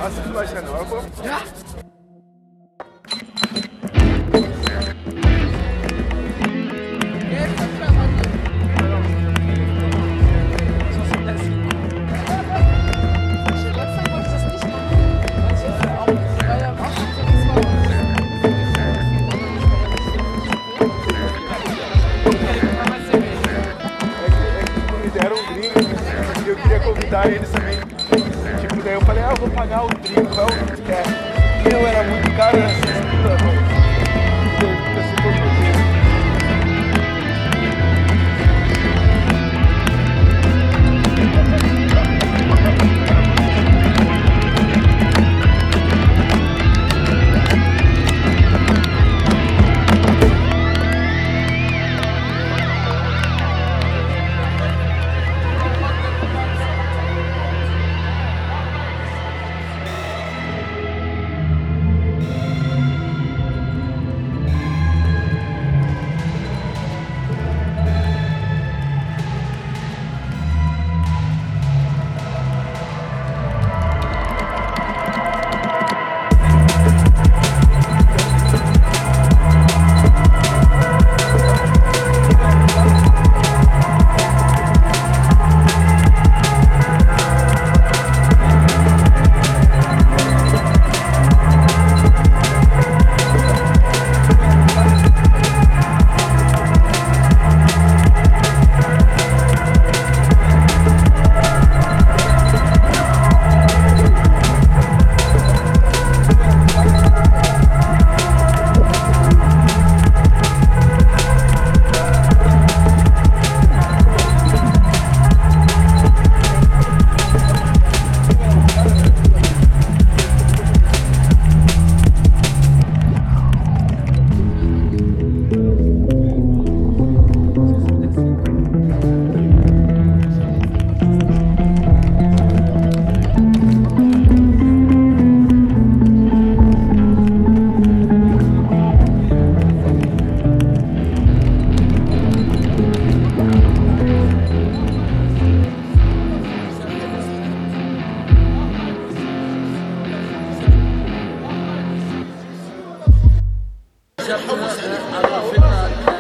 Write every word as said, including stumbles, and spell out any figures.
Hast du vielleicht einen Euro? Ja. Eu queria convidar eles também. Tipo, daí eu falei, ah, eu vou pagar o drink, qual é o que quer? Meu, era muito caro essa estrutura, mano. Eu sou todo Ich habe äh, also Finder